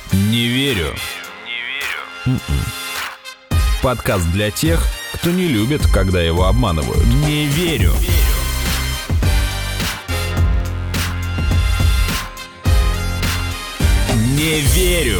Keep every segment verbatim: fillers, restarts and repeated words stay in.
Не верю. Не верю. Подкаст для тех, кто не любит, когда его обманывают. Не верю. Не верю.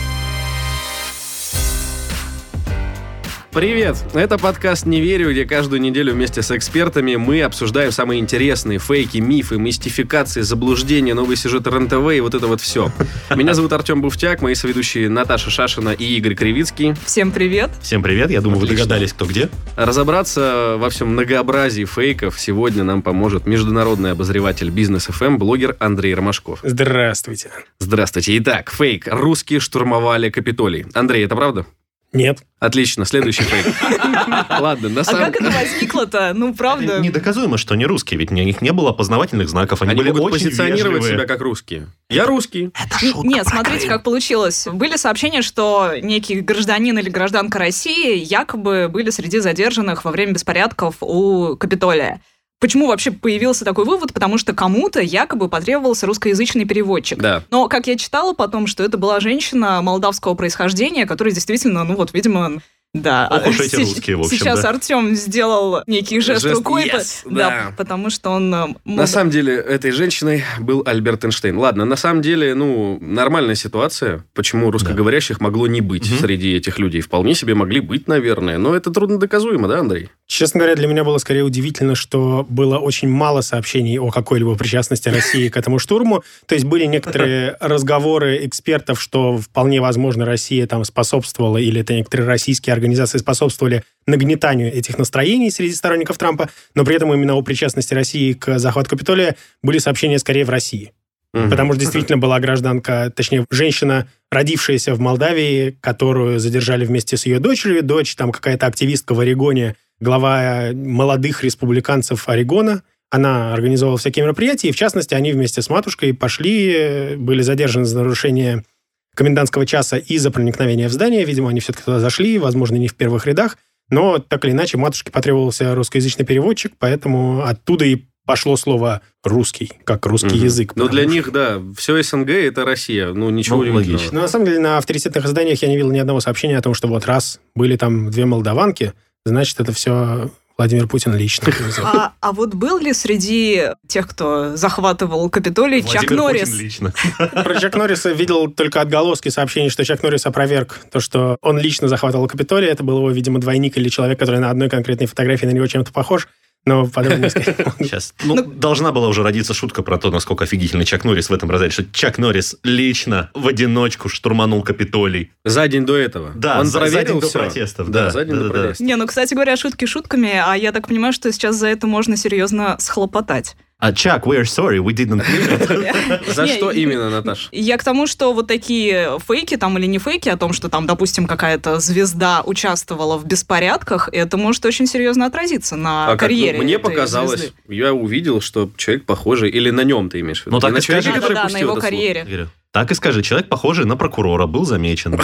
Привет! Это подкаст «Не верю», где каждую неделю вместе с экспертами мы обсуждаем самые интересные фейки, мифы, мистификации, заблуждения, новые сюжеты РЕН-ТВ и вот это вот все. Меня зовут Артем Буфтяк, мои соведущие Наташа Шашина и Игорь Кривицкий. Всем привет! Всем привет, я думаю, Отлично. Вы догадались, кто где. Разобраться во всем многообразии фейков сегодня нам поможет международный обозреватель Бизнес эф эм, блогер Андрей Ромашков. Здравствуйте. Здравствуйте. Итак, фейк. Русские штурмовали Капитолий. Андрей, это правда? Нет. Отлично, следующий фейк. Ладно, на самом... А как это возникло-то? Ну, правда. Недоказуемо, что они русские, ведь у них не было опознавательных знаков, они, они были могут очень позиционировать вежливые. себя как русские. Я русский. Это шутка. Нет, смотрите, как получилось. Были сообщения, что некий гражданин или гражданка России якобы были среди задержанных во время беспорядков у Капитолия. Почему вообще появился такой вывод? Потому что кому-то якобы потребовался русскоязычный переводчик. Да. Но, как я читала потом, что это была женщина молдавского происхождения, которая действительно, ну вот, видимо... Да. Ох уж эти русские, в общем, Сейчас да. Артем сделал некий жест, жест рукой, yes, по... да. да, потому что он... На мог... самом деле, этой женщиной был Альберт Эйнштейн. Ладно, на самом деле, ну, нормальная ситуация, почему русскоговорящих да. могло не быть угу. среди этих людей. Вполне себе могли быть, наверное, но это трудно доказуемо, да, Андрей? Честно говоря, для меня было скорее удивительно, что было очень мало сообщений о какой-либо причастности России к этому штурму. То есть были некоторые разговоры экспертов, что вполне возможно Россия там способствовала, или это некоторые российские организации способствовали нагнетанию этих настроений среди сторонников Трампа, но при этом именно о причастности России к захвату Капитолия были сообщения скорее в России. Mm-hmm. Потому что действительно была гражданка, точнее, женщина, родившаяся в Молдавии, которую задержали вместе с ее дочерью. Дочь, там какая-то активистка в Орегоне, глава молодых республиканцев Орегона. Она организовала всякие мероприятия, и, в частности, они вместе с матушкой пошли, были задержаны за нарушение комендантского часа и за проникновение в здание. Видимо, они все-таки туда зашли, возможно, не в первых рядах. Но, так или иначе, матушке потребовался русскоязычный переводчик, поэтому оттуда и пошло слово «русский», как русский mm-hmm. язык. Но для что... них, да, все СНГ – это Россия. Ну, ничего ну, логично. Но, на самом деле, на авторитетных изданиях я не видел ни одного сообщения о том, что вот раз были там две молдаванки, значит, это все... Владимир Путин лично. А, а вот был ли среди тех, кто захватывал Капитолий, Владимир Чак Норрис? Путин лично. Про Чак Норриса видел только отголоски сообщений, что Чак Норрис опроверг то, что он лично захватывал Капитолий. Это был его, видимо, двойник или человек, который на одной конкретной фотографии на него чем-то похож. Но подробнее сказать. Сейчас. Ну, ну, должна была уже родиться шутка про то, насколько офигительный Чак Норрис в этом разделе, что Чак Норрис лично в одиночку штурманул Капитолий. За день до этого. Да, он за, проверил за день все. до протестов. Да, да, за день да, до да, протестов. Не, ну, кстати говоря, шутки шутками, а я так понимаю, что сейчас за это можно серьезно схлопотать. А Чак, we are sorry, we didn't mean it. За что именно, Наташа? Я к тому, что вот такие фейки там или не фейки о том, что там, допустим, какая-то звезда участвовала в беспорядках, это может очень серьезно отразиться на а карьере. Как, ну, мне показалось, звезды. Я увидел, что человек похожий, или на нем ты имеешь в виду? Ну, так и скажи, да, да, да, на его карьере. Слово. Так и скажи, человек, похожий на прокурора, был замечен.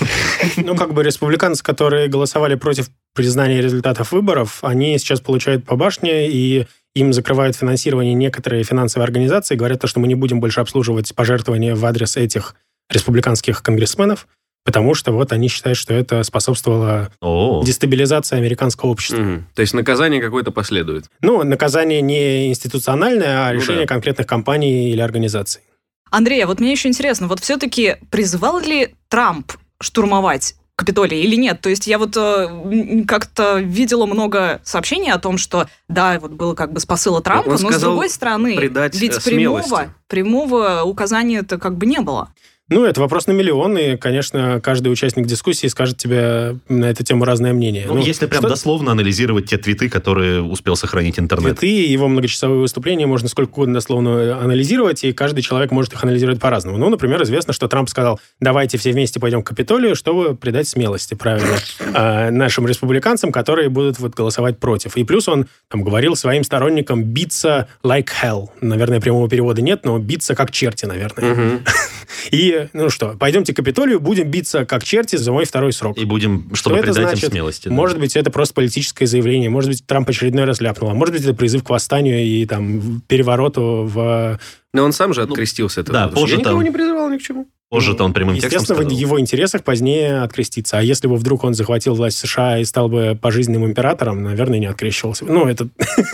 Ну, как бы республиканцы, которые голосовали против признания результатов выборов, они сейчас получают по башне, и им закрывают финансирование некоторые финансовые организации, говорят, что мы не будем больше обслуживать пожертвования в адрес этих республиканских конгрессменов, потому что вот они считают, что это способствовало О. дестабилизации американского общества. Угу. То есть наказание какое-то последует? Ну, наказание не институциональное, а ну, решение да. конкретных компаний или организаций. Андрей, а вот мне еще интересно, вот все-таки призывал ли Трамп штурмовать Капитолий или нет? То есть я вот э, как-то видела много сообщений о том, что да, вот было как бы с посыла Трампа, он но с другой стороны, ведь прямого, прямого указания-то как бы не было. Ну, это вопрос на миллион, и, конечно, каждый участник дискуссии скажет тебе на эту тему разное мнение. Ну, ну если прям что... дословно анализировать те твиты, которые успел сохранить интернет. Твиты и его многочасовые выступления можно сколько угодно дословно анализировать, и каждый человек может их анализировать по-разному. Ну, например, известно, что Трамп сказал, давайте все вместе пойдем к Капитолию, чтобы придать смелости, правильно, нашим республиканцам, которые будут вот голосовать против. И плюс он там говорил своим сторонникам биться like hell. Наверное, прямого перевода нет, но биться как черти, наверное. И, ну что, пойдемте к Капитолию, будем биться как черти за мой второй срок. И будем, чтобы что придать значит? им смелости. Да. Может быть, это просто политическое заявление, может быть, Трамп очередной раз ляпнул, а может быть, это призыв к восстанию и там перевороту в... Но он сам же открестился. Ну, да, позже я никого там... не призывал ни к чему. Позже-то он прямым текстом Естественно, сказал. в его интересах позднее откреститься. А если бы вдруг он захватил власть США и стал бы пожизненным императором, наверное, не открещивался. Ну, это...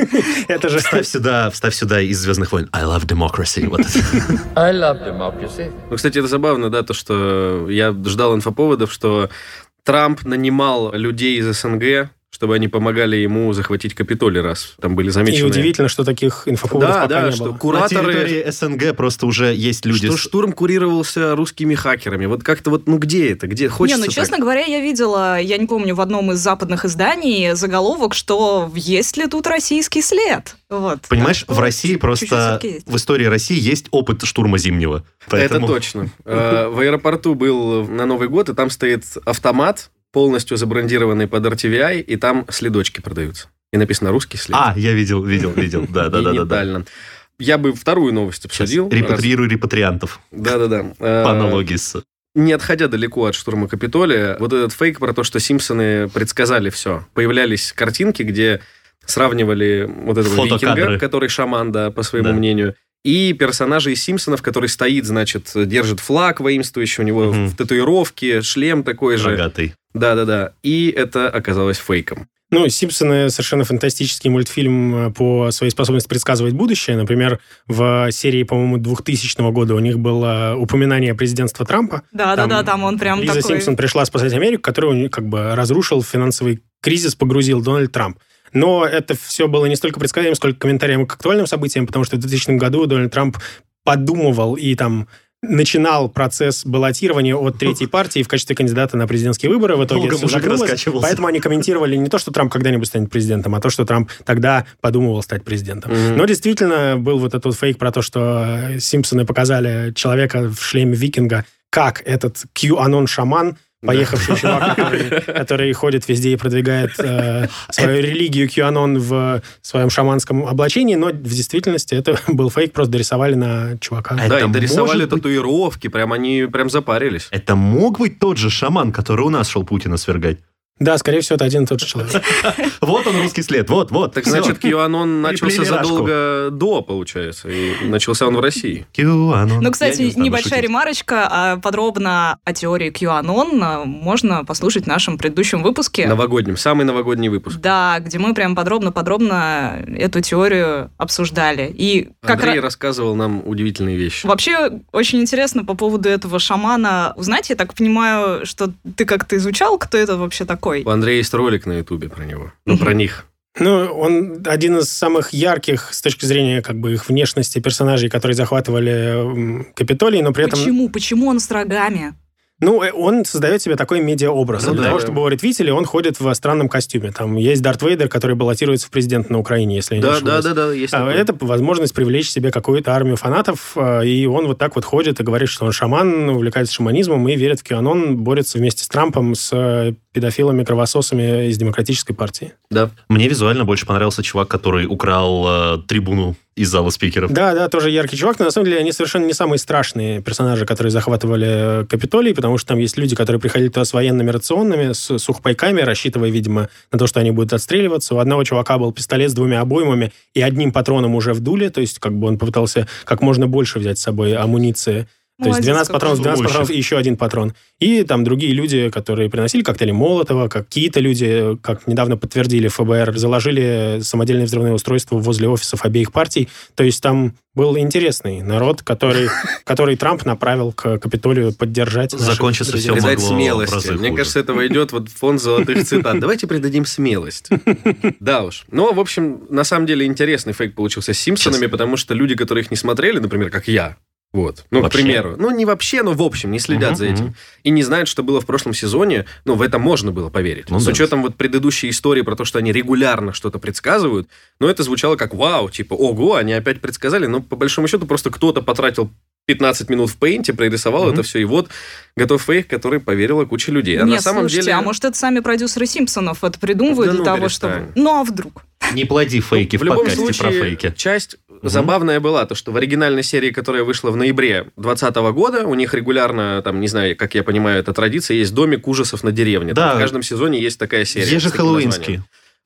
это же... Вставь сюда, вставь сюда из «Звездных войн». I love democracy. Вот это. I love democracy. Ну, кстати, это забавно, да, то, что я ждал инфоповодов, что Трамп нанимал людей из СНГ, чтобы они помогали ему захватить Капитолий, раз там были замечены. И удивительно, что таких инфоповодов Да, пока да, не что было. На кураторы... территории СНГ просто уже есть люди... Что с- штурм курировался русскими хакерами. Вот как-то вот, ну где это? Где? Хочется не, ну, честно так. говоря, я видела, я не помню, в одном из западных изданий заголовок, что есть ли тут российский след. Вот. Понимаешь, Так в России чуть-чуть просто... всё-таки есть. В истории России есть опыт штурма Зимнего. Поэтому- Это точно. Э, В аэропорту был на Новый год, и там стоит автомат, полностью забрендированный под эр ти ви ай, и там следочки продаются. И написано «русский след». А, я видел, видел, видел. Да, да, да, да, да. Генитально. Я бы вторую новость обсудил. Репатриируй репатриантов. Раз- Да-да-да. Э, По аналогии с... Не отходя далеко от штурма Капитолия, вот этот фейк про то, что Симпсоны предсказали все. Появлялись картинки, где сравнивали вот этого Фотокадры. викинга, который шаман, да, по своему Да. мнению, и персонажа из Симпсонов, который стоит, значит, держит флаг воинствующий, у него Мгм. в татуировке, шлем такой же. Рогатый. Да-да-да. И это оказалось фейком. Ну, «Симпсоны» совершенно фантастический мультфильм по своей способности предсказывать будущее. Например, в серии, по-моему, двухтысячного года у них было упоминание президентства Трампа. Да-да-да, там он прям Лиза такой... Симпсон пришла спасать Америку, которую как бы разрушил финансовый кризис, погрузил Дональд Трамп. Но это все было не столько предсказанием, сколько комментарием к актуальным событиям, потому что в двухтысячном году Дональд Трамп подумывал и там начинал процесс баллотирования от третьей партии в качестве кандидата на президентские выборы. В итоге Долго всё мужик загнулось. раскачивался. Поэтому они комментировали не то, что Трамп когда-нибудь станет президентом, а то, что Трамп тогда подумывал стать президентом. Мгм. Но действительно был вот этот вот фейк про то, что Симпсоны показали человека в шлеме викинга, как этот QAnon-шаман, поехавший чувак, который, который ходит везде и продвигает э, свою религию QAnon в своем шаманском облачении, но в действительности это был фейк, просто дорисовали на чувака. А Да, это и дорисовали может быть- татуировки, прям они прям запарились. Это мог быть тот же шаман, который у нас шел Путина свергать? Да, скорее всего, это один и тот же человек. Вот он, русский след, вот, вот. Так всё. значит, QAnon начался Приплели рашку. задолго до, получается, и начался он в России. QAnon. Ну, кстати, Я не стану небольшая шутить. ремарочка. а Подробно о теории QAnon а, можно послушать в нашем предыдущем выпуске. Новогодним, самый новогодний выпуск. Да, где мы прям подробно-подробно эту теорию обсуждали. И как Андрей раз... рассказывал нам удивительные вещи. Вообще, очень интересно по поводу этого шамана узнать. Я так понимаю, что ты как-то изучал, кто это вообще такой? У Андрея есть ролик на Ютубе про него. Ну, про них. Ну, он один из самых ярких с точки зрения как бы их внешности персонажей, которые захватывали м, Капитолий, но при этом... Почему? Почему он с рогами? Ну, э, он создает себе такой медиа-образ. Ну Для да, того, да. чтобы его ретвитили, он ходит в странном костюме. Там есть Дарт Вейдер, который баллотируется в президент на Украине, если я не Да, ошибаюсь. да, да, да, есть А такое. это возможность привлечь себе какую-то армию фанатов, а, и он вот так вот ходит и говорит, что он шаман, увлекается шаманизмом и верит в QAnon, борется вместе с Трампом с э, педофилами-кровососами из Демократической партии. Да. Мне визуально больше понравился чувак, который украл э, трибуну из зала спикеров. Да, да, тоже яркий чувак, но на самом деле они совершенно не самые страшные персонажи, которые захватывали Капитолий, потому что там есть люди, которые приходили туда с военными рационами, с сухпайками, рассчитывая, видимо, на то, что они будут отстреливаться. У одного чувака был пистолет с двумя обоймами и одним патроном уже в дуле, то есть как бы он попытался как можно больше взять с собой амуниции. То есть Молодец двенадцать какой. патронов, двенадцать Больше. патронов и еще один патрон. И там другие люди, которые приносили коктейли Молотова, какие-то люди, как недавно подтвердили эф бэ эр, заложили самодельные взрывные устройства возле офисов обеих партий. То есть там был интересный народ, который, который Трамп направил к Капитолию поддержать. наших Закончится друзей. всё Придать могло в смелости. разы Мне хуже. кажется, это войдет вот в фонд золотых цитат. Давайте придадим смелость. Да уж. Но, в общем, на самом деле интересный фейк получился с Симпсонами, потому что люди, которые их не смотрели, например, как я, вот, ну, Вообще? к примеру, ну, не вообще, но в общем, не следят Мгм, за этим. мгм. И не знают, что было в прошлом сезоне, ну, в это можно было поверить. Ну с да. учетом вот предыдущей истории про то, что они регулярно что-то предсказывают, но это звучало как вау, типа, ого, они опять предсказали, но по большому счету просто кто-то потратил пятнадцать минут в пейнте, прорисовал Мгм. это все, и вот готов фейк, который поверила куча людей. А Нет, на самом слушайте, деле... а может, это сами продюсеры Симпсонов это придумывают Да для ну, того, перестань. чтобы... Ну, а вдруг? Не плоди фейки Ну, в, в любом подкасте случае, про фейки. часть забавная была, то, что в оригинальной серии, которая вышла в ноябре двадцатого года, у них регулярно, там, не знаю, как я понимаю, это традиция, есть домик ужасов на деревне. Там Да. в каждом сезоне есть такая серия. с таким Ежехэллоуинский. названием.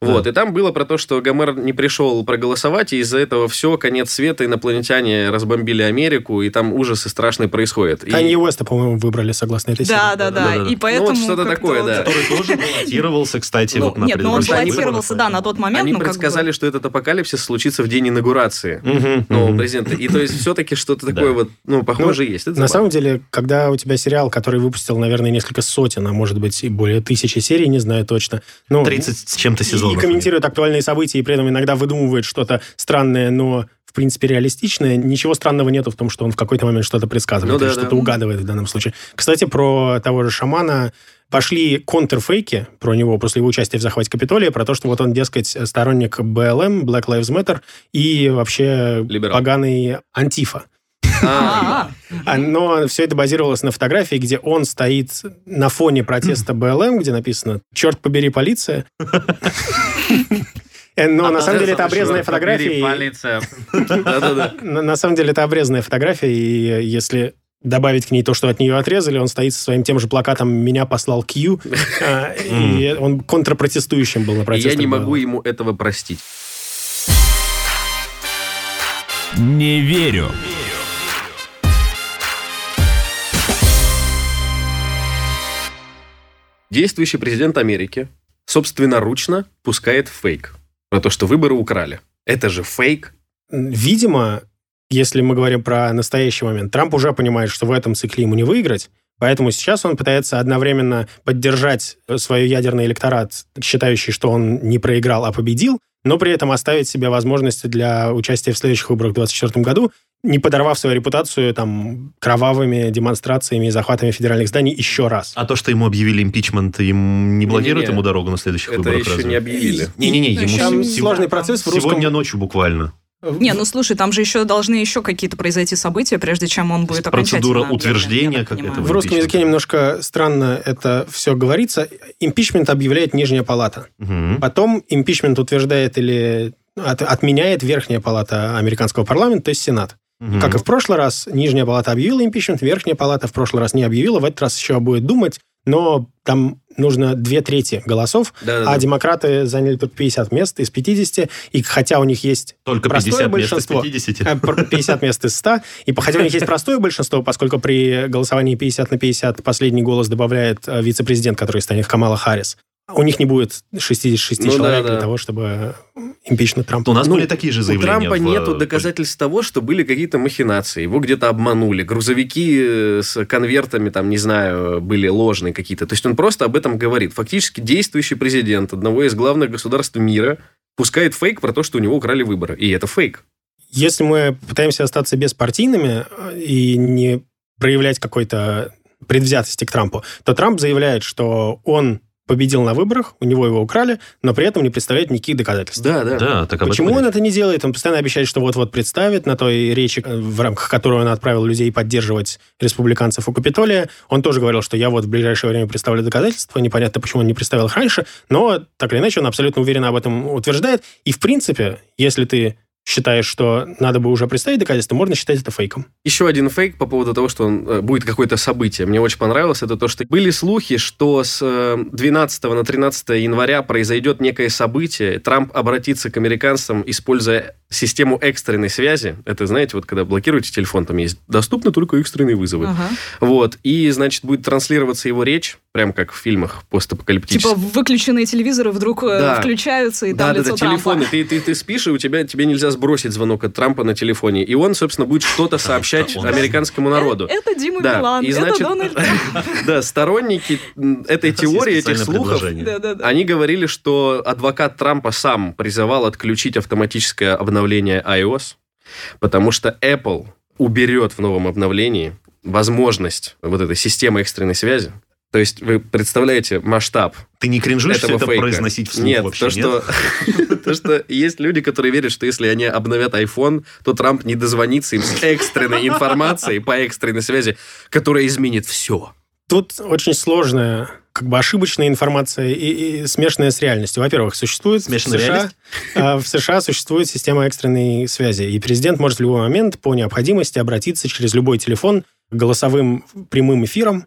Вот, и там было про то, что Гомер не пришел проголосовать, и из-за этого все, конец света, инопланетяне разбомбили Америку, и там ужасы страшные происходят. Канье И... Уэста, по-моему, выбрали согласно этой серии. Да, да, да, и поэтому... Ну, вот что-то такое, да. Который тоже баллотировался, кстати, Ну, вот на нет, ну он предыдущих баллотировался, да, на тот момент. Они ну, как предсказали, бы... что этот апокалипсис случится в день инаугурации Мгм, нового мгм. президента. И то есть все-таки что-то такое Да. вот, ну, похоже есть. Это На забавно. самом деле, когда у тебя сериал, который выпустил, наверное, несколько сотен, а может быть и более тысячи серий, не знаю точно. Ну, тридцать с чем-то и сезонов. комментирует актуальные события, и при этом иногда выдумывает что-то странное, но в принципе реалистичное. Ничего странного нету в том, что он в какой-то момент что-то предсказывает, Ну да, или что-то да. угадывает в данном случае. Кстати, про того же шамана пошли контрфейки про него после его участия в захвате Капитолия, про то, что вот он, дескать, сторонник бэ эл эм, Black Lives Matter, и вообще Либерал. поганый антифа. А, А, А, Но все это базировалось на фотографии, где он стоит на фоне протеста бэ эл эм, где написано «Черт побери, полиция». Э, Но на самом деле это обрезанная фотография. и- да-да-да. На на самом деле это обрезанная фотография, и если добавить к ней то, что от нее отрезали, он стоит со своим тем же плакатом «Меня послал Кью», а, и он контрпротестующим был на И протестах. я не могу бэ эл эм. ему этого простить. Не верю. Действующий президент Америки собственноручно пускает фейк про то, что выборы украли. Это же фейк. Видимо, если мы говорим про настоящий момент, Трамп уже понимает, что в этом цикле ему не выиграть, поэтому сейчас он пытается одновременно поддержать свой ядерный электорат, считающий, что он не проиграл, а победил, но при этом оставить себе возможности для участия в следующих выборах в двадцать четвёртом году, не подорвав свою репутацию там кровавыми демонстрациями и захватами федеральных зданий еще раз. А то, что ему объявили импичмент, им не блокирует Не-не-не. ему дорогу на следующих Это выборах? еще разве? не объявили. Не-не-не, ему Там се- сложный процесс в русском... сегодня ночью буквально. Не, ну слушай, там же еще должны еще какие-то произойти события, прежде чем он будет окончательно Процедура объявлен, утверждения, я так как понимаю. это В русском языке немножко странно это все говорится. Импичмент объявляет Нижняя палата. Мгм. Потом импичмент утверждает или от- отменяет Верхняя палата американского парламента, то есть Сенат. Мгм. Как и в прошлый раз, Нижняя палата объявила импичмент, Верхняя палата в прошлый раз не объявила, в этот раз еще будет думать, но там нужно две трети голосов, Да-да-да. а демократы заняли только пятьдесят мест из пятидесяти, и хотя у них есть Только простое пятьдесят мест из большинство, пятидесяти. э, пр- пятьдесят мест из ста, и хотя у них есть простое большинство, поскольку при голосовании пятьдесят на пятьдесят последний голос добавляет э, вице-президент, который станет Камала Харрис, у них не будет шестьдесят шесть Ну человек да, для да. того, чтобы импичнуть Трампа. У нас Ну, были такие же У заявления. Трампа в, нету э, доказательств того, что были какие-то махинации. Его где-то обманули. Грузовики э, с конвертами, там, не знаю, были ложные какие-то. То есть он просто об этом говорит. Фактически действующий президент одного из главных государств мира пускает фейк про то, что у него украли выборы. И это фейк. Если мы пытаемся остаться беспартийными э, и не проявлять какой-то предвзятости к Трампу, то Трамп заявляет, что он победил на выборах, у него его украли, но при этом не представляет никаких доказательств. Да, да. Да, так об Почему этом он речь. это не делает? Он постоянно обещает, что вот-вот представит на той речи, э, в рамках которой он отправил людей поддерживать республиканцев у Капитолия. Он тоже говорил, что я вот в ближайшее время представлю доказательства. Непонятно, почему он не представил их раньше, но так или иначе он абсолютно уверенно об этом утверждает. И в принципе, если ты считаешь, что надо бы уже представить доказательства, можно считать это фейком. Еще один фейк по поводу того, что он, э, будет какое-то событие. Мне очень понравилось. Это то, что были слухи, что с э, двенадцатого на тринадцатое января произойдет некое событие. Трамп обратится к американцам, используя систему экстренной связи. Это, знаете, вот когда блокируете телефон, там есть доступны только экстренные вызовы. Ага. Вот. И, значит, будет транслироваться его речь, прям как в фильмах постапокалиптических. Типа выключенные телевизоры вдруг э, Да. включаются, и там Да, да, лицо да, Трампа. телефоны. Ты, ты, ты спишь, и у тебя, тебе нельзя сбросить звонок от Трампа на телефоне. И он, собственно, будет что-то сообщать он- американскому народу. Э, Это Дима Да, Билан, и это значит, Дональд Трамп. да, сторонники м, этой У нас есть теории, этих специальное слухов, предложение. Да-да-да. они говорили, что адвокат Трампа сам призывал отключить автоматическое обновление iOS, потому что Apple уберет в новом обновлении возможность вот этой системы экстренной связи. То есть вы представляете масштаб Ты не кринжуешь этого это фейка? произносить вслух Нет, вообще? то, что, то, что есть люди, которые верят, что если они обновят iPhone, то Трамп не дозвонится им с экстренной информацией по экстренной связи, которая изменит все. Тут очень сложная, как бы ошибочная информация и, и смешанная с реальностью. Во-первых, существует Смешанная в США, реальность? а, в США существует система экстренной связи, и президент может в любой момент по необходимости обратиться через любой телефон к голосовым прямым эфирам,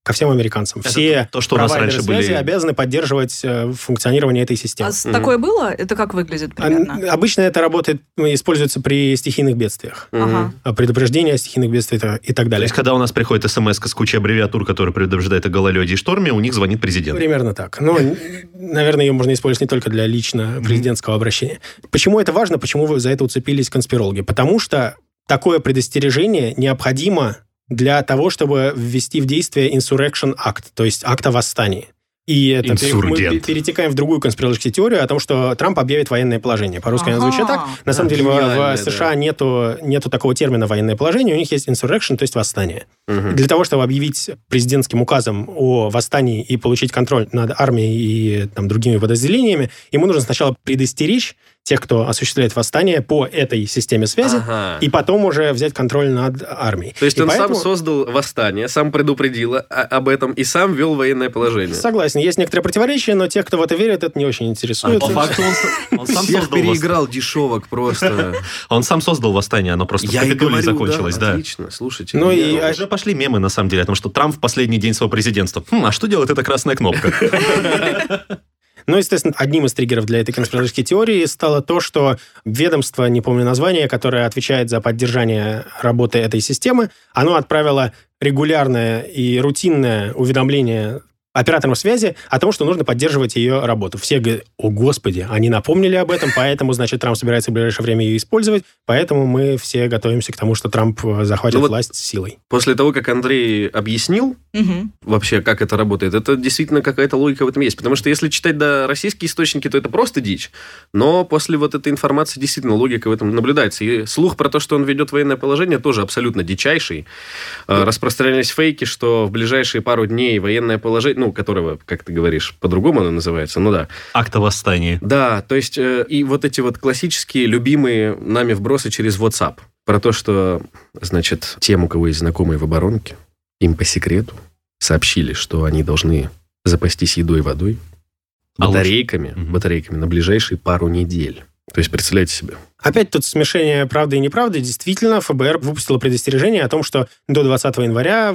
ко всем американцам. Это Все то, что у нас провайдеры раньше связи были... обязаны поддерживать э, функционирование этой системы. А с- такое было? Это как выглядит примерно? А, обычно это работает, ну, используется при стихийных бедствиях. Ага. А предупреждение о стихийных бедствиях и так То далее. есть, когда у нас приходит смс с кучей аббревиатур, которые предупреждают о гололеде и шторме, у них звонит президент. Примерно так. Но, наверное, ее можно использовать не только для лично президентского обращения. Почему это важно? Почему вы за это уцепились конспирологи? Потому что такое предостережение необходимо для того, чтобы ввести в действие Insurrection Act, то есть акт о восстании. И это Инсургент. мы перетекаем в другую конспирологическую теорию о том, что Трамп объявит военное положение. По-русски оно Ага. звучит так. На самом Да, деле в- гениально, в США нету, нету такого термина военное положение, у них есть insurrection, то есть восстание. Мгм. Для того, чтобы объявить президентским указом о восстании и получить контроль над армией и там, другими подразделениями, ему нужно сначала предостеречь тех, кто осуществляет восстание по этой системе связи, Ага. и потом уже взять контроль над армией. То есть И он поэтому- сам создал восстание, сам предупредил о- об этом и сам ввел военное положение. Согласен, есть некоторые противоречия, но тех, кто в это верит, это не очень А интересует. по факту он, с- он сам Всех создал восстание. переиграл дешевок просто. Он сам создал восстание, оно просто в Я и Капитолии говорю, закончилось, да. Отлично, слушайте. Ну я- и- Ну, уже пошли мемы, на самом деле, о том, что Трамп в последний день своего президентства. Хм, а что делает эта красная кнопка? Ну, естественно, одним из триггеров для этой конспирологической теории стало то, что ведомство, не помню название, которое отвечает за поддержание работы этой системы, оно отправило регулярное и рутинное уведомление операторам связи о том, что нужно поддерживать ее работу. Все говорят: о, господи, они напомнили об этом, поэтому, значит, Трамп собирается в ближайшее время ее использовать, поэтому мы все готовимся к тому, что Трамп э, захватит Ну вот- власть силой. После того, как Андрей объяснил Мгм. вообще, как это работает, это действительно какая-то логика в этом есть. Потому что если читать да, российские источники, то это просто дичь. Но после вот этой информации действительно логика в этом наблюдается. И слух про то, что он ведет военное положение, тоже абсолютно дичайший. Э, Распространялись фейки, что в ближайшие пару дней военное положение, ну, которого, как ты говоришь, по-другому оно называется, ну да. Акт о восстании. Да, то есть э, и вот эти вот классические, любимые нами вбросы через WhatsApp. Про то, что, значит, тем, у кого есть знакомые в оборонке, им по секрету сообщили, что они должны запастись едой и водой, А батарейками, Мгм. батарейками на ближайшие пару недель. То есть, представляете себе. Опять тут смешение правды и неправды. Действительно, ФБР выпустило предостережение о том, что до двадцатого января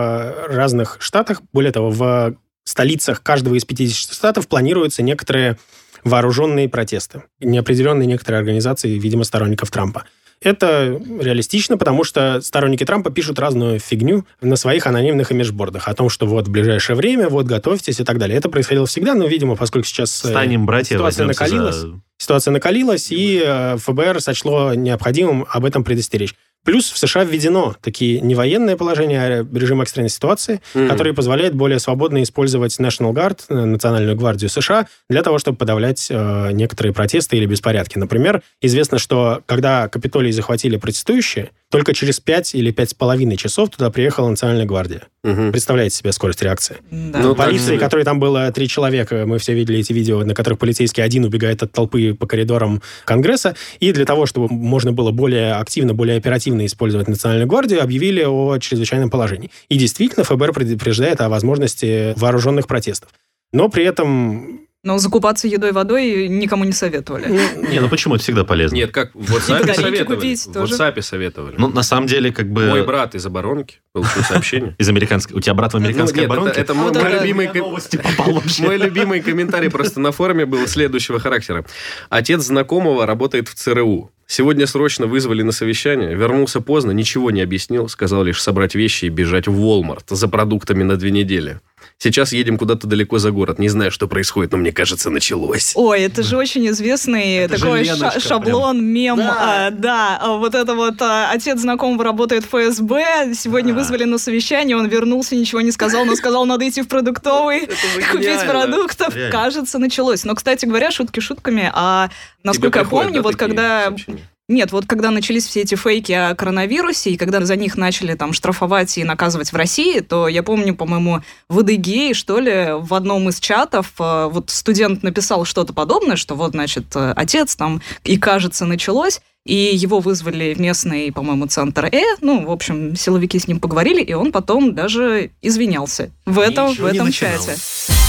в разных штатах, более того, в столицах каждого из пятидесяти штатов планируются некоторые вооруженные протесты. Неопределенные некоторые организации, видимо, сторонников Трампа. Это реалистично, потому что сторонники Трампа пишут разную фигню на своих анонимных имиджбордах о том, что вот в ближайшее время, вот готовьтесь и так далее. Это происходило всегда, но, видимо, поскольку сейчас... э, Станем, братья, ситуация возьмемся накалилась. за... Ситуация накалилась, и э, ФБР сочло необходимым об этом предостеречь. Плюс в США введено такие не военное положение, а режим экстренной ситуации, Мгм. который позволяет более свободно использовать National Guard, э, Национальную гвардию США, для того, чтобы подавлять э, некоторые протесты или беспорядки. Например, известно, что когда Капитолий захватили протестующие, только через пять или пять с половиной часов туда приехала Национальная гвардия. Мгм. Представляете себе скорость реакции? Да. Ну, так Полиции, себе. которой там было три человека, мы все видели эти видео, на которых полицейский один убегает от толпы по коридорам Конгресса, и для того, чтобы можно было более активно, более оперативно использовать Национальную гвардию, объявили о чрезвычайном положении. И действительно, ФБР предупреждает о возможности вооруженных протестов. Но при этом... Но закупаться едой и водой никому не советовали. Не, ну почему? Это всегда полезно. Нет, как в WhatsApp батарейки советовали. купить В тоже. WhatsApp советовали. Ну, на самом деле, как бы... Мой брат из оборонки получил сообщение. Из американской... У тебя брат в американской Ну, нет, это- оборонке? это мой- Вот мой это любимый Я ком- новости попал вообще. Мой любимый комментарий просто на форуме был следующего характера. Отец знакомого работает в ЦРУ. Сегодня срочно вызвали на совещание. Вернулся поздно, ничего не объяснил. Сказал лишь собрать вещи и бежать в Walmart за продуктами на две недели. Сейчас едем куда-то далеко за город. Не знаю, что происходит, но мне кажется, началось. Ой, это же очень известный Это же такой Леночка ша- шаблон, мем. Да. А, да, а вот это вот а, отец знакомого работает в ФСБ, сегодня Да. вызвали на совещание, он вернулся, ничего не сказал, но сказал, надо идти в продуктовый, купить гениально. продуктов. Реально. Кажется, началось. Но, кстати говоря, шутки шутками, а насколько я Тебе приходят, помню, да, вот такие когда... сообщения? Нет, вот когда начались все эти фейки о коронавирусе, и когда за них начали там штрафовать и наказывать в России, то я помню, по-моему, в Адыгее, что ли, в одном из чатов э, вот студент написал что-то подобное, что вот, значит, э, отец там, и, кажется, началось, и его вызвали в местный, по-моему, центр Э, ну, в общем, силовики с ним поговорили, и он потом даже извинялся в этом, Ничего в не этом начиналось. чате.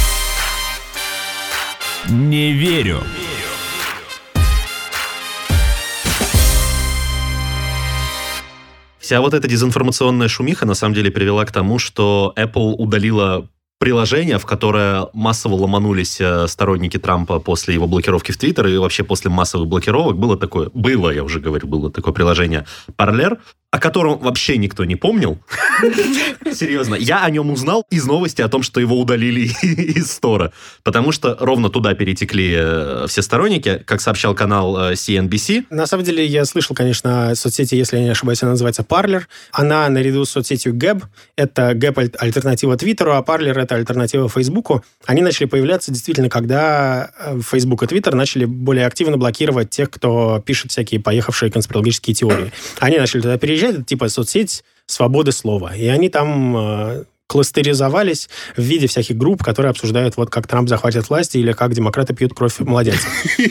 Не верю. Вся Вся вот эта дезинформационная шумиха на самом деле привела к тому, что Apple удалила приложение, в которое массово ломанулись сторонники Трампа после его блокировки в Твиттер, и вообще после массовых блокировок было такое, было, я уже говорю, было такое приложение Parler, о котором вообще никто не помнил. Серьезно. Я о нем узнал из новости о том, что его удалили из стора. Потому что ровно туда перетекли все сторонники, как сообщал канал си эн би си. На самом деле, я слышал, конечно, о соцсети, если я не ошибаюсь, она называется Parler. Она наряду с соцсетью Gab. Это Gab альтернатива Твиттеру, а Parler это альтернатива Фейсбуку. Они начали появляться действительно, когда Facebook и Twitter начали более активно блокировать тех, кто пишет всякие поехавшие конспирологические теории. Они начали туда переезжать, это типа соцсеть свободы слова. И они там э, кластеризовались в виде всяких групп, которые обсуждают, вот как Трамп захватит власть или как демократы пьют кровь младенцев.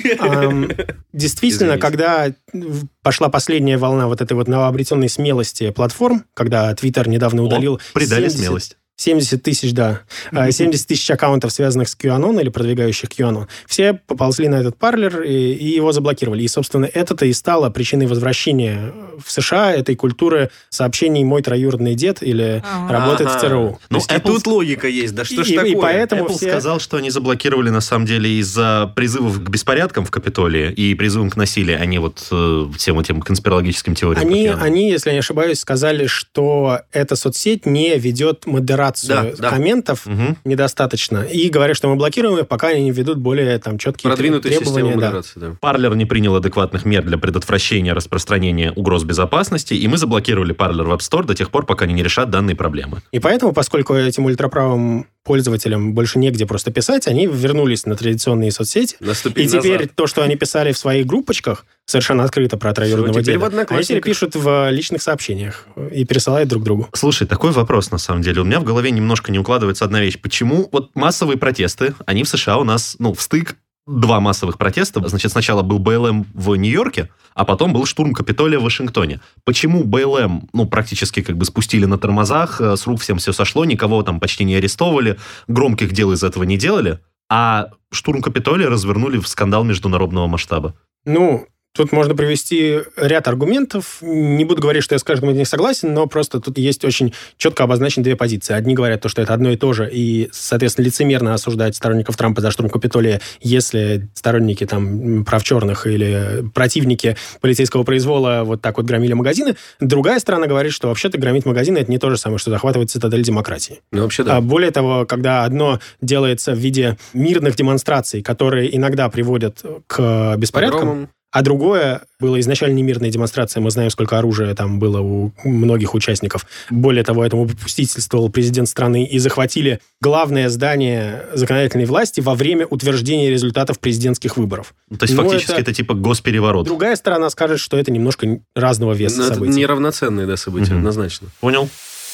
Действительно, когда пошла последняя волна вот этой вот новообретенной смелости платформ, когда Twitter недавно удалил... Придали смелость. семьдесят тысяч, да. семьдесят тысяч аккаунтов, связанных с QAnon или продвигающих QAnon. Все поползли на этот Parler и, и его заблокировали. И, собственно, это-то и стало причиной возвращения в США этой культуры сообщений «мой троюродный дед» или ага. «работает ага. в ЦРУ». Ну, и Apple... тут логика есть. Да что ж и, такое? И поэтому Apple все... сказал, что они заблокировали, на самом деле, из-за призывов к беспорядкам в Капитолии и призывам к насилию, а не вот э, всем этим конспирологическим теориям. Они, они, если я не ошибаюсь, сказали, что эта соцсеть не ведет модерацию да, комментов да. недостаточно. И говорят, что мы блокируем их, пока они не введут более там, четкие Продвинутые требования. Да. Да. Parler не принял адекватных мер для предотвращения распространения угроз безопасности, и мы заблокировали Parler в App Store до тех пор, пока они не решат данные проблемы. И поэтому, поскольку этим ультраправым пользователям больше негде просто писать, они вернулись на традиционные соцсети. Наступили и теперь назад. То, что они писали в своих группочках, совершенно открыто про троюродного деда, они теперь пишут в личных сообщениях и пересылают друг другу. Слушай, такой вопрос, на самом деле. У меня в голове немножко не укладывается одна вещь. Почему вот массовые протесты, они в США у нас, ну, встык, два массовых протеста. Значит, сначала был бэ эл эм в Нью-Йорке, а потом был штурм Капитолия в Вашингтоне. Почему бэ эл эм, ну, практически как бы спустили на тормозах, с рук всем все сошло, никого там почти не арестовывали, громких дел из этого не делали, а штурм Капитолия развернули в скандал международного масштаба? Ну... Тут можно привести ряд аргументов. Не буду говорить, что я с каждым из них согласен, но просто тут есть очень четко обозначены две позиции. Одни говорят, то, что это одно и то же, и, соответственно, лицемерно осуждать сторонников Трампа за штурм Капитолия, если сторонники там прав черных или противники полицейского произвола вот так вот громили магазины. Другая сторона говорит, что вообще-то громить магазины – это не то же самое, что захватывать цитадель демократии. Ну, вообще, да. А более того, когда одно делается в виде мирных демонстраций, которые иногда приводят к беспорядкам, Погромом. А другое было изначально не мирная демонстрация. Мы знаем, сколько оружия там было у многих участников. Более того, этому попустительствовал президент страны и захватили главное здание законодательной власти во время утверждения результатов президентских выборов. То есть, Но фактически, это, это типа госпереворот. Другая сторона скажет, что это немножко разного веса Но события. Это неравноценные да, события, угу. однозначно. Понял.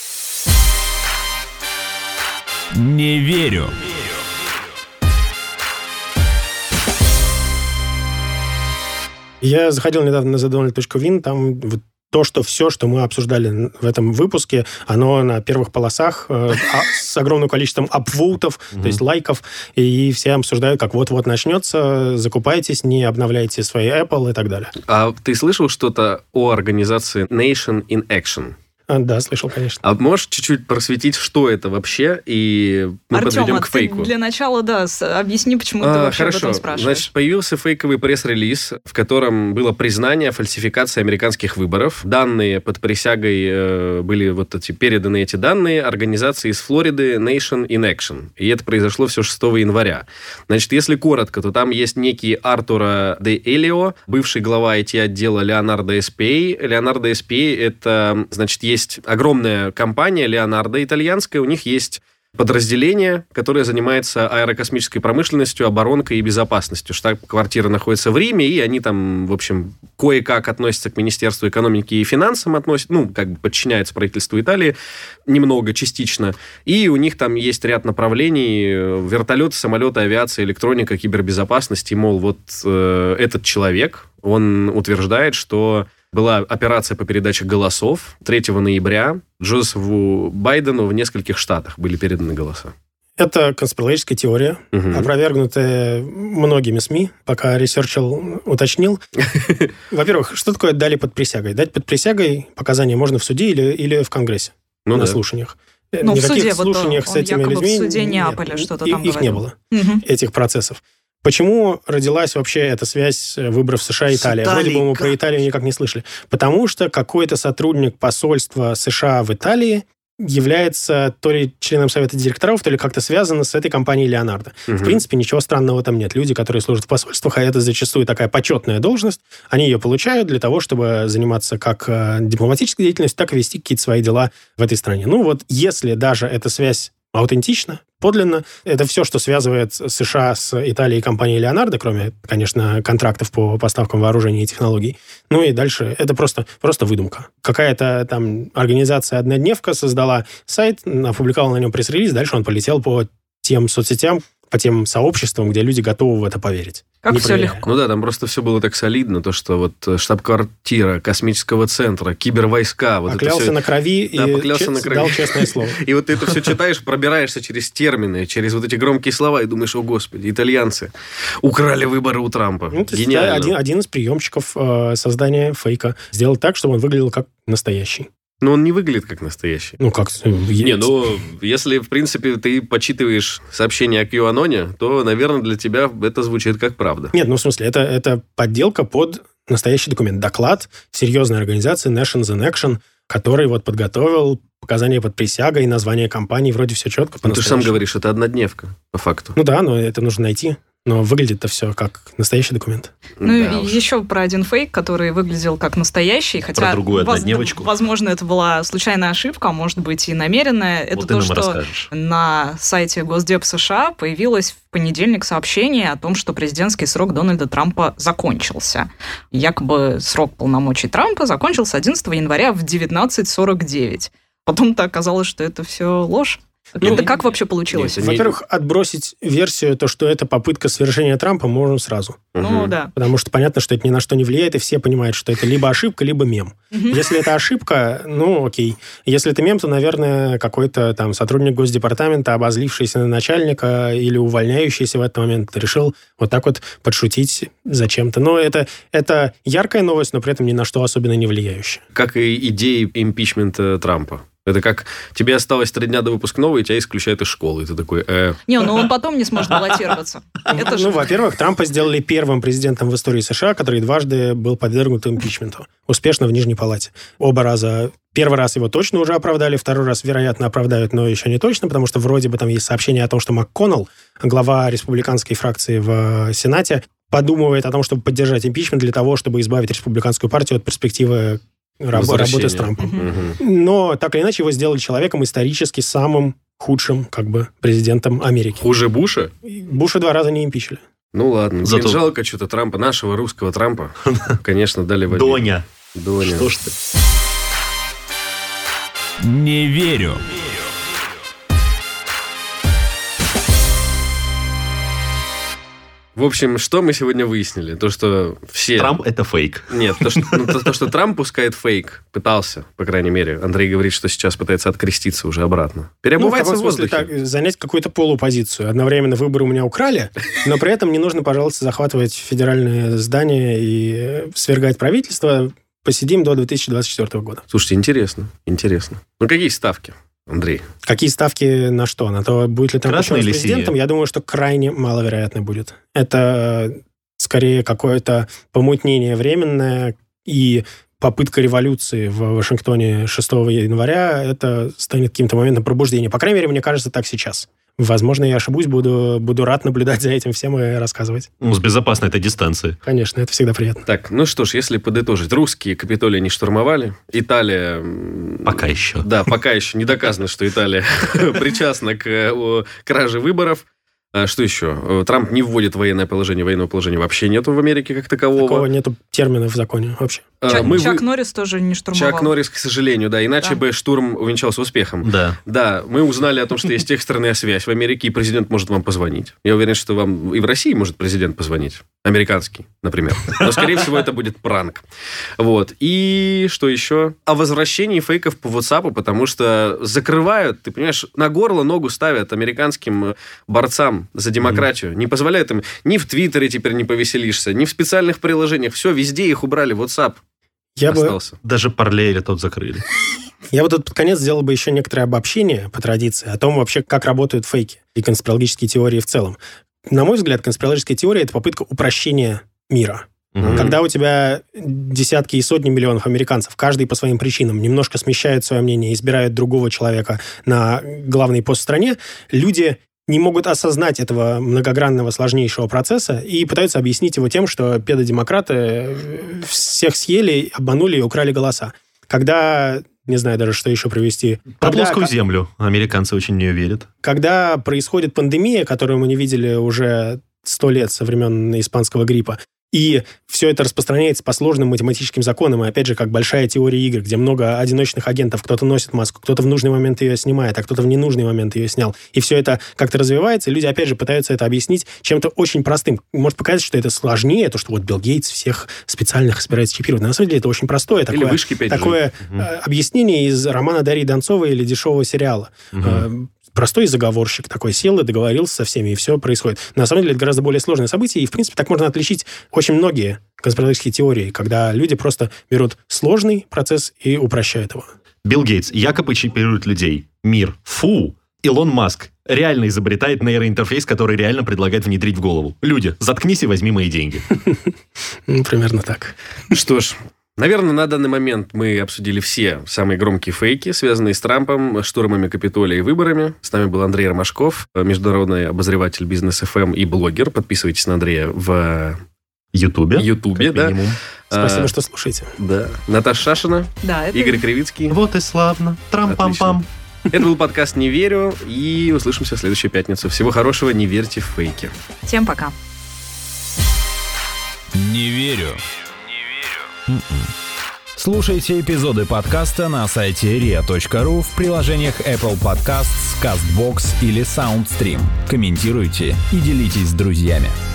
Не верю. Я заходил недавно на зе дональд точка вин, там вот то, что все, что мы обсуждали в этом выпуске, оно на первых полосах э, с огромным количеством апвоутов, mm-hmm. то есть лайков, и все обсуждают, как вот-вот начнется, закупайтесь, не обновляйте свои Apple и так далее. А ты слышал что-то о организации Nation in Action? Да, слышал, конечно. А можешь чуть-чуть просветить, что это вообще, и мы Артем, подведем а к фейку? Для начала, да, объясни, почему а, ты вообще хорошо. об этом спрашиваешь. Значит, появился фейковый пресс-релиз, в котором было признание фальсификации американских выборов. Данные под присягой э, были вот эти, переданы эти данные организации из Флориды Nation in Action. И это произошло все шестого января. Значит, если коротко, то там есть некий Артуро де Элио, бывший глава ай ти-отдела Leonardo эс пи эй. Leonardo эс пи эй — это, значит, есть Есть огромная компания Leonardo итальянская, у них есть подразделение, которое занимается аэрокосмической промышленностью, оборонкой и безопасностью. Штаб-квартира находится в Риме, и они там, в общем, кое-как относятся к Министерству экономики и финансам, относятся, ну, как бы подчиняются правительству Италии, немного, частично. И у них там есть ряд направлений: вертолеты, самолеты, авиация, электроника, кибербезопасность. И, мол, вот э, этот человек, он утверждает, что была операция по передаче голосов. третьего ноября Джозефу Байдену в нескольких штатах были переданы голоса. Это конспирологическая теория, Мгм. опровергнутая многими СМИ, пока ресерчил, уточнил. Во-первых, что такое дали под присягой? Дать под присягой показания можно в суде или, или в Конгрессе Ну на да. слушаниях. Ну, в Никаких суде, вот слушаниях он с этими якобы в людьми суде нет. Неаполя что-то И- там Их не говорил. было, Мгм. этих процессов. Почему родилась вообще эта связь выборов США и С Италии? Вроде бы Италией мы как? про Италию никак не слышали. Потому что какой-то сотрудник посольства США в Италии является то ли членом совета директоров, то ли как-то связано с этой компанией Леонардо. В Мгм. принципе, ничего странного там нет. Люди, которые служат в посольствах, а это зачастую такая почетная должность, они ее получают для того, чтобы заниматься как э, дипломатической деятельностью, так и вести какие-то свои дела в этой стране. Ну вот, если даже эта связь аутентична, подлинно, это все, что связывает США с Италией и компанией Леонардо, кроме, конечно, контрактов по поставкам вооружений и технологий. Ну и дальше это просто, просто выдумка. Какая-то там организация-однодневка создала сайт, опубликовала на нем пресс-релиз, дальше он полетел по тем соцсетям, по тем сообществам, где люди готовы в это поверить. Как Не все проверяя. легко. Ну да, там просто все было так солидно, то, что вот э, штаб-квартира космического центра, кибервойска, вот Поклялся это все. на крови Да, и поклялся че- на крови. дал честное слово. И вот ты это все читаешь, пробираешься через термины, через вот эти громкие слова и думаешь, о господи, итальянцы украли выборы у Трампа. Ну, то есть Гениально. один, один из приемчиков э, создания фейка. Сделать так, чтобы он выглядел как настоящий. Но он не выглядит как настоящий. Ну, как... э, Не, е- ну, если, в принципе, ты почитываешь сообщение о QAnoне, то, наверное, для тебя это звучит как правда. Нет, ну, в смысле, это, это подделка под настоящий документ. Доклад серьезной организации Nations in Action, который вот подготовил показания под присягой, название компании, вроде все четко. Ну, ты же сам по-настоящему. говоришь, это однодневка, по факту. Ну да, но это нужно найти. Но выглядит-то все как настоящий документ. Ну, Да и уж. еще про один фейк, который выглядел как настоящий, хотя... Про другую воз- однодневочку. Возможно, это была случайная ошибка, а может быть и намеренная. Это Вот ты то, нам что расскажешь. на сайте Госдеп США появилось в понедельник сообщение о том, что президентский срок Дональда Трампа закончился. Якобы срок полномочий Трампа закончился одиннадцатого января в девятнадцать сорок девять. Потом-то оказалось, что это все ложь. Ну, это как вообще получилось? нет, это не- Во-первых, отбросить версию, то, что это попытка свержения Трампа, можно сразу. Ну Мгм. да. Потому что понятно, что это ни на что не влияет, и все понимают, что это либо ошибка, либо мем. Мгм. Если это ошибка, ну, окей. Если это мем, то, наверное, какой-то там сотрудник Госдепартамента, обозлившийся на начальника или увольняющийся в этот момент, решил вот так вот подшутить зачем-то. Но это, это яркая новость, но при этом ни на что особенно не влияющая. Как и идеи импичмента Трампа. Это как тебе осталось три дня до выпускного, и тебя исключают из школы. И ты такой, э, Не, ну он потом не сможет баллотироваться. Это Ну, же... во-первых, Трампа сделали первым президентом в истории США, который дважды был подвергнут импичменту. Успешно в Нижней Палате. Оба раза. Первый раз его точно уже оправдали, второй раз, вероятно, оправдают, но еще не точно, потому что вроде бы там есть сообщение о том, что МакКоннелл, глава республиканской фракции в Сенате, подумывает о том, чтобы поддержать импичмент для того, чтобы избавить республиканскую партию от перспективы раб- работы с возвращения. Трампом. Мгм. Но так или иначе его сделали человеком исторически самым худшим как бы президентом Америки. Хуже Буша? И Буша два раза не импичили. Ну ладно. Блин, Зато- жалко что-то Трампа, нашего русского Трампа. Конечно, дали в обиду. Доня. Доня. Что ж ты? Не верю. В общем, что мы сегодня выяснили? То, что все... Трамп — это фейк. Нет, то что, ну, то, то, что Трамп пускает фейк, пытался, по крайней мере. Андрей говорит, что сейчас пытается откреститься уже обратно. Ну, в Переобувается таком в смысле, воздухе. так, занять какую-то полупозицию. Одновременно выборы у меня украли, но при этом не нужно, пожалуйста, захватывать федеральные здания и э, свергать правительство. Посидим до две тысячи двадцать четвёртого года. Слушайте, интересно, интересно. Ну, какие ставки, Андрей? Какие ставки на что? На то, будет ли Трамп еще Красные раз или президентом? синие? Я думаю, что крайне маловероятно будет. Это э, скорее какое-то помутнение временное и попытка революции в Вашингтоне шестого января. Это станет каким-то моментом пробуждения. По крайней мере, мне кажется, так сейчас. Возможно, я ошибусь, буду, буду рад наблюдать за этим всем и рассказывать. Ну, с безопасной этой дистанции. Конечно, это всегда приятно. Так, ну что ж, если подытожить. Русские Капитолий не штурмовали. Италия... м, Пока еще. Да, пока еще не доказано, что Италия причастна к э, о, краже выборов. А что еще? Э, Трамп не вводит военное положение. Военного положения вообще нету в Америке как такового. Такого нету термина в законе вообще. А, Чак, мы Чак вы- Норрис тоже не штурмовал. Чак Норрис, к сожалению, да. Иначе Да. бы штурм увенчался успехом. Да. Да, мы узнали о том, что есть экстренная связь в Америке, и президент может вам позвонить. Я уверен, что вам и в России может президент позвонить. Американский, например. Но, скорее всего, это будет пранк. Вот. И что еще? О возвращении фейков по WhatsApp, потому что закрывают, ты понимаешь, на горло ногу ставят американским борцам за демократию. Mm-hmm. Не позволяют им ни в Твиттере теперь не повеселишься, ни в специальных приложениях. Все, везде их убрали. WhatsApp Я остался. Бы... Даже Parler или тот закрыли. Я вот тут под конец сделал бы еще некоторое обобщение по традиции о том вообще, как работают фейки и конспирологические теории в целом. На мой взгляд, конспирологическая теория – это попытка упрощения мира. Mm-hmm. Когда у тебя десятки и сотни миллионов американцев, каждый по своим причинам, немножко смещают свое мнение, избирают другого человека на главный пост в стране, люди не могут осознать этого многогранного, сложнейшего процесса и пытаются объяснить его тем, что педодемократы всех съели, обманули и украли голоса. Когда... Не знаю даже, что еще привести. Про Когда, плоскую землю. Американцы очень в нее верят. Когда происходит пандемия, которую мы не видели уже сто лет со времен испанского гриппа, и все это распространяется по сложным математическим законам, и опять же, как большая теория игр, где много одиночных агентов, кто-то носит маску, кто-то в нужный момент ее снимает, а кто-то в ненужный момент ее снял. И все это как-то развивается, и люди, опять же, пытаются это объяснить чем-то очень простым. Может показаться, что это сложнее, то, что вот Билл Гейтс всех специальных собирается чипировать. Но на самом деле это очень простое такое, вышки такое угу. объяснение из романа Дарьи Донцовой или дешевого сериала. Угу. Простой заговорщик такой сел и договорился со всеми, и все происходит. На самом деле это гораздо более сложное событие, и, в принципе, так можно отличить очень многие конспирологические теории, когда люди просто берут сложный процесс и упрощают его. Билл Гейтс якобы чипирует людей. Мир. Фу! Илон Маск реально изобретает нейроинтерфейс, который реально предлагает внедрить в голову. Люди, заткнись и возьми мои деньги. Примерно так. Что ж... Наверное, на данный момент мы обсудили все самые громкие фейки, связанные с Трампом, штурмами Капитолия и выборами. С нами был Андрей Ромашков, международный обозреватель Бизнес эф эм и блогер. Подписывайтесь на Андрея в Ютубе. Ютубе, да. Спасибо, а, что слушаете. Да. Наташа Шашина, да, это... Игорь Кривицкий. Вот и славно. Трам-пам-пам. Это был подкаст «Не верю», и услышимся в следующую пятницу. Всего хорошего, не верьте в фейки. Всем пока. Не верю. Слушайте эпизоды подкаста на сайте риа точка ру, в приложениях Apple Podcasts, CastBox или SoundStream. Комментируйте и делитесь с друзьями.